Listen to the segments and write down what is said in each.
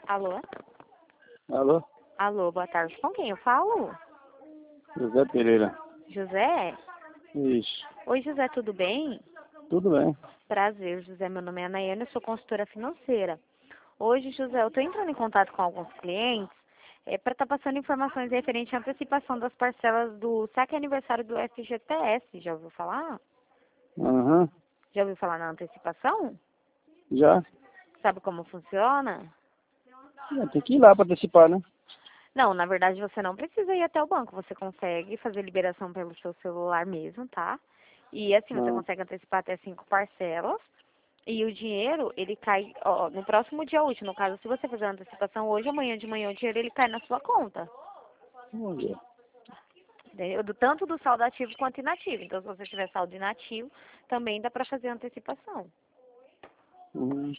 Alô? Alô? Alô, boa tarde. Com quem eu falo? José Pereira. José? Isso. Oi, José, tudo bem? Tudo bem. Prazer, José. Meu nome é Anaiana, eu sou consultora financeira. Hoje, José, eu estou entrando em contato com alguns clientes para estar passando informações referentes à antecipação das parcelas do saque aniversário do FGTS. Já ouviu falar? Aham. Já ouviu falar na antecipação? Já? Sabe como funciona? Tem que ir lá para antecipar, né? Não, na verdade você não precisa ir até o banco. Você consegue fazer liberação pelo seu celular mesmo, tá? E assim, você Ah, consegue antecipar até 5 parcelas. E o dinheiro, ele cai, ó, no próximo dia útil. No caso, se você fazer a antecipação hoje, amanhã de manhã, o dinheiro ele cai na sua conta. vamos ver. Entendeu? Tanto do saldo ativo quanto inativo. Então, se você tiver saldo inativo, também dá para fazer a antecipação. Uhum.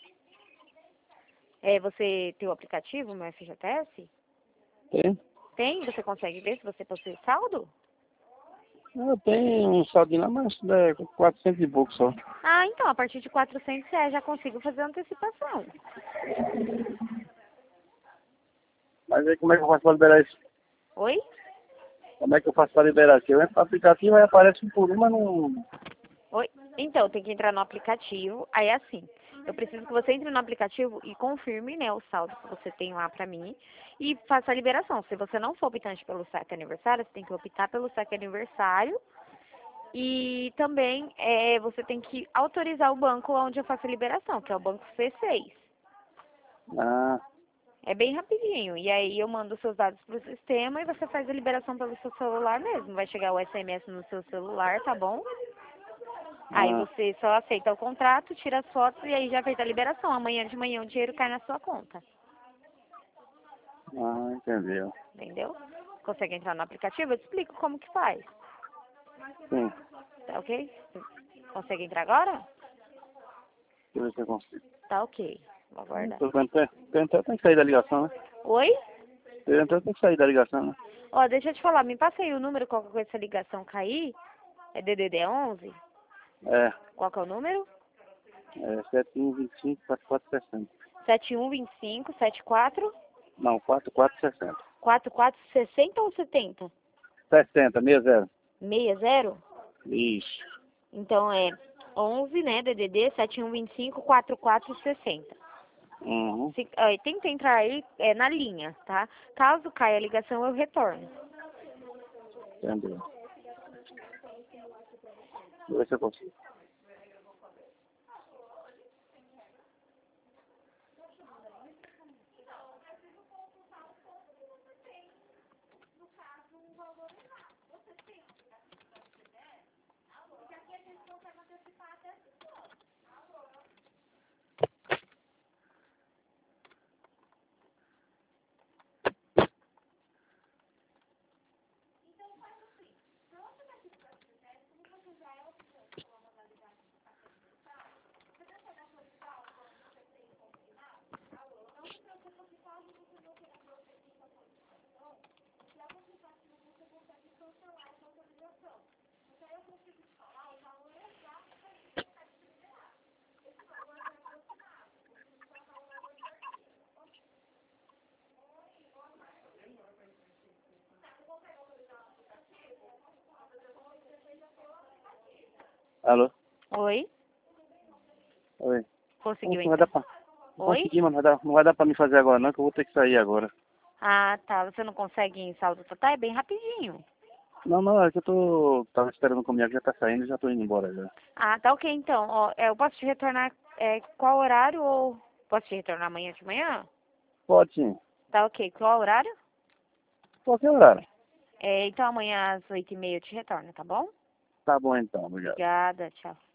Você tem o aplicativo, meu FGTS? Tem? Tem? Você consegue ver se você possui saldo? Eu tenho um saldinho lá, mas é 400 e pouco só. Ah, então, a partir de R$ 400 já consigo fazer a antecipação. Mas aí como é que eu faço para liberar isso? Oi? Como é que eu faço para liberar? Porque eu entro no aplicativo e aparece um por um, mas não... Oi? Então, tem que entrar no aplicativo. Aí é assim, eu preciso que você entre no aplicativo e confirme, né, o saldo que você tem lá pra mim e faça a liberação. Se você não for optante pelo saque aniversário, você tem que optar pelo saque aniversário e também você tem que autorizar o banco onde eu faço a liberação, que é o banco C6. Ah, É bem rapidinho. E aí eu mando os seus dados pro sistema e você faz a liberação pelo seu celular mesmo. Vai chegar o SMS no seu celular, tá bom? Aí ah, você só aceita o contrato, tira as fotos e aí já fez a liberação. Amanhã de manhã o dinheiro cai na sua conta. entendeu. Entendeu? Consegue entrar no aplicativo? Eu te explico como que faz. Sim. Tá ok? Consegue entrar agora? Deixa eu ver se eu consigo. Tá ok. Vou aguardar. Tô tentando, tem que sair da ligação, né? Oi? Tentando tem que sair da ligação, né? Ó, deixa eu te falar. Me passa aí o número, qualquer coisa essa ligação cair. É DDD 11? É, Qual que é o número? 7125 4460. 7125 Não, 4460. 60 ou 70? 60, 60. 60? Isso. Então é 11, né, DDD 7125 4460. Uhum. Tenta entrar aí na linha, tá? Caso caia a ligação, eu retorno. Entendeu. Deixa eu ver se eu consigo. Alô? Oi? Oi. Conseguiu Não vai dar entrar? pra... Não Oi? consegui, mas não vai dar pra me fazer agora não, que eu vou ter que sair agora. Ah, tá. Você não consegue em saldo total? É bem rapidinho. Não, é que tava esperando comigo, já tá saindo e já tô indo embora já. Ah, tá ok então. Ó, eu posso te retornar qual horário ou posso te retornar amanhã de manhã? Pode sim. Tá ok. Qual horário? Qualquer horário. Então amanhã às 8h30 eu te retorno, tá bom? Tá bom então, obrigado. Obrigada, tchau.